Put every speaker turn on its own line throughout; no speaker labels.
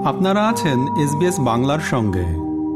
আপনারা আছেন SBS বাংলার সঙ্গে।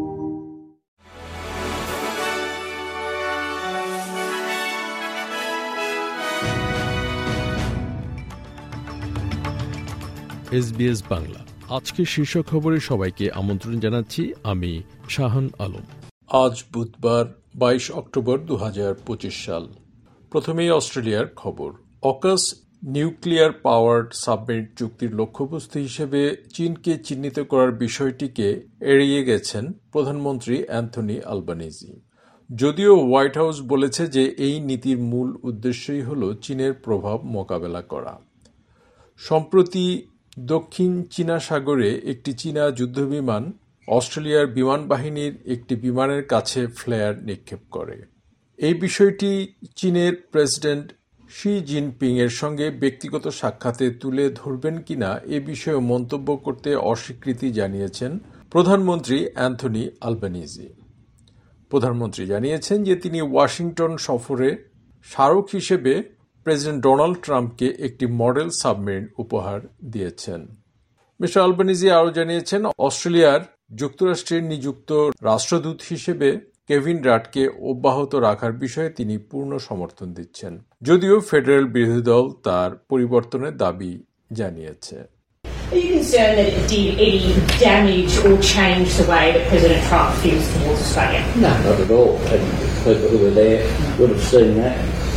SBS বাংলা আজকের শীর্ষ খবরে সবাইকে আমন্ত্রণ জানাচ্ছি। আমি শাহান আলম। আজ বুধবার 22 অক্টোবর 2025 সাল। প্রথমেই অস্ট্রেলিয়ার খবর। অকাস নিউক্লিয়ার পাওয়ার্ড সাবমেরিন চুক্তির লক্ষ্যবস্তু হিসেবে চীনকে চিহ্নিত করার বিষয়টিকে এড়িয়ে গেছেন প্রধানমন্ত্রী অ্যান্থনি আলবানিজি। যদিও হোয়াইট হাউস বলেছে যে এই নীতির মূল উদ্দেশ্যই হল চীনের প্রভাব মোকাবেলা করা। সম্প্রতি দক্ষিণ চীনা সাগরে একটি চীনা যুদ্ধবিমান অস্ট্রেলিয়ার বিমান বাহিনীর একটি বিমানের কাছে ফ্লেয়ার নিক্ষেপ করে। এই বিষয়টি চীনের প্রেসিডেন্ট শি জিনপিং এর সঙ্গে ব্যক্তিগত সাক্ষাতে তুলে ধরবেন কিনা এ বিষয়ে মন্তব্য করতে অস্বীকৃতি জানিয়েছেন প্রধানমন্ত্রী অ্যান্থনি আলবানিজি। প্রধানমন্ত্রী জানিয়েছেন যে তিনি ওয়াশিংটন সফরে স্মারক হিসেবে প্রেসিডেন্ট ডোনাল্ড ট্রাম্পকে একটি মডেল সাবমেরিন উপহার দিয়েছেন। মিস্টার আলবানিজি আরও জানিয়েছেন, অস্ট্রেলিয়ার যুক্তরাষ্ট্রের নিযুক্ত রাষ্ট্রদূত হিসেবে কেভিন রাডকে অব্যাহত রাখার বিষয়ে তিনি পূর্ণ সমর্থন দিচ্ছেন, যদিও ফেডারেল বিরোধী দল তার পরিবর্তনের দাবি জানিয়েছে।
Are you concerned that it did any damage or change the way that President Trump feels towards Australia?
No, not at all. And people who were there would have seen that.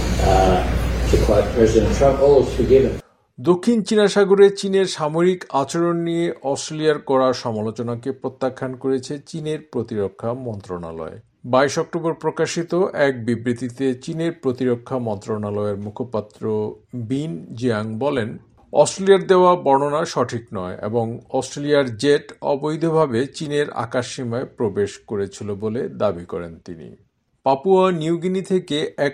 To quote President Trump, all is forgiven.
দক্ষিণ চীনা সাগরে চীনের সামরিক আচরণ নিয়ে অস্ট্রেলিয়ার করা সমালোচনাকে প্রত্যাখ্যান করেছে চীনের প্রতিরক্ষা মন্ত্রণালয়। 22 অক্টোবর প্রকাশিত এক বিবৃতিতে চীনের প্রতিরক্ষা মন্ত্রণালয়ের মুখপাত্র বিন জিয়াং বলেন, অস্ট্রেলিয়ার দেওয়া বর্ণনা সঠিক নয় এবং অস্ট্রেলিয়ার জেট অবৈধভাবে চীনের আকাশসীমায় প্রবেশ করেছিল বলে দাবি করেন তিনি। পাপুয়া নিউগিনি থেকে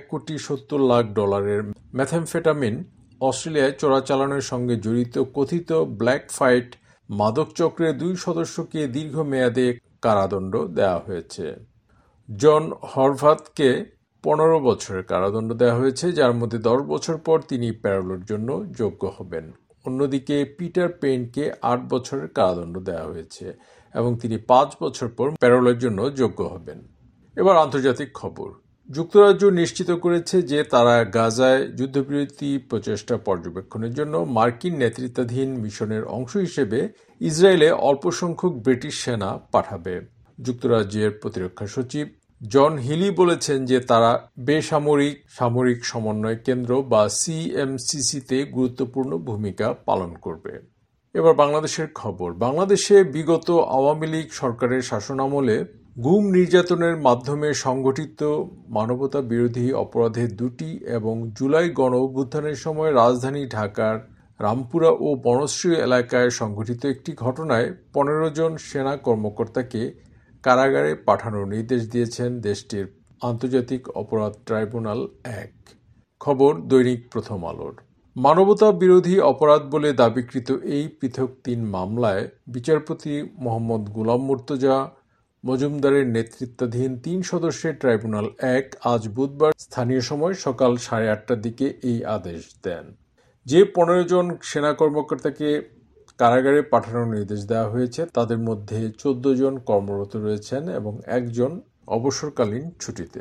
$1,70,00,000 ম্যাথেমফেটামিন অস্ট্রেলিয়ায় চোরাচালানের সঙ্গে জড়িত কথিত ব্ল্যাক ফাইট মাদক চক্রের 2 সদস্যকে দীর্ঘমেয়াদে কারাদণ্ড দেওয়া হয়েছে। জন হরভাথকে 15 বছরের কারাদণ্ড দেওয়া হয়েছে, যার মধ্যে 10 বছর পর তিনি প্যারোলের জন্য যোগ্য হবেন। অন্যদিকে পিটার পেইনকে 8 বছরের কারাদণ্ড দেওয়া হয়েছে এবং তিনি 5 বছর পর প্যারোলের জন্য যোগ্য হবেন। এবার আন্তর্জাতিক খবর। যুক্তরাজ্য নিশ্চিত করেছে যে তারা গাজায় যুদ্ধবিরতি প্রচেষ্টা পর্যবেক্ষণের জন্য মার্কিন নেতৃত্বাধীন মিশনের অংশ হিসেবে ইসরায়েলে অল্প সংখ্যক ব্রিটিশ সেনা পাঠাবে। যুক্তরাজ্যের প্রতিরক্ষা সচিব জন হিলি বলেছেন যে তারা বেসামরিক সামরিক সমন্বয় কেন্দ্র বা সিএমসিসিতে গুরুত্বপূর্ণ ভূমিকা পালন করবে। এবার বাংলাদেশের খবর। বাংলাদেশে বিগত আওয়ামী লীগ সরকারের শাসনামলে গুম নির্যাতনের মাধ্যমে সংগঠিত মানবতা বিরোধী অপরাধের 2টি এবং জুলাই গণ অভ্যুত্থানের সময় রাজধানী ঢাকার রামপুরা ও বনশ্রী এলাকায় সংঘটিত একটি ঘটনায় 15 জন সেনা কর্মকর্তাকে কারাগারে পাঠানোর নির্দেশ দিয়েছেন দেশটির আন্তর্জাতিক অপরাধ ট্রাইব্যুনাল 1। খবর দৈনিক প্রথম আলোর। মানবতা বিরোধী অপরাধ বলে দাবিকৃত এই পৃথক 3 মামলায় বিচারপতি মোহাম্মদ গোলাম মুর্তজা মজুমদারের নেতৃত্বাধীন 3 সদস্যের ট্রাইব্যুনাল 1 আজ বুধবার স্থানীয় সময় সকাল 8:30টার দিকে এই আদেশ দেন। যে 15 জন সেনা কর্মকর্তাকে কারাগারে পাঠানোর নির্দেশ দেওয়া হয়েছে তাদের মধ্যে 14 জন কর্মরত রয়েছেন এবং 1 জন অবসরকালীন ছুটিতে।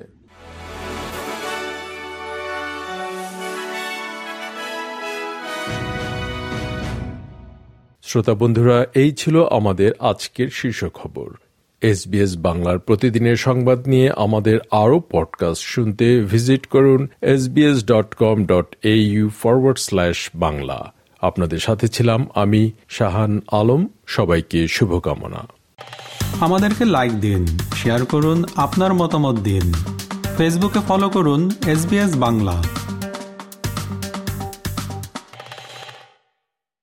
শ্রোতা বন্ধুরা, এই ছিল আমাদের আজকের শীর্ষ খবর। SBS বাংলার প্রতিদিনের সংবাদ নিয়ে আমাদের আরও পডকাস্ট শুনতে ভিজিট করুন sbs.com.au/বাংলা। আপনাদের সাথে ছিলাম আমি শাহান আলম। সবাইকে শুভকামনা।
আমাদেরকে লাইক দিন, শেয়ার করুন, আপনার মতামত দিন। ফেসবুকে ফলো করুন SBS বাংলা।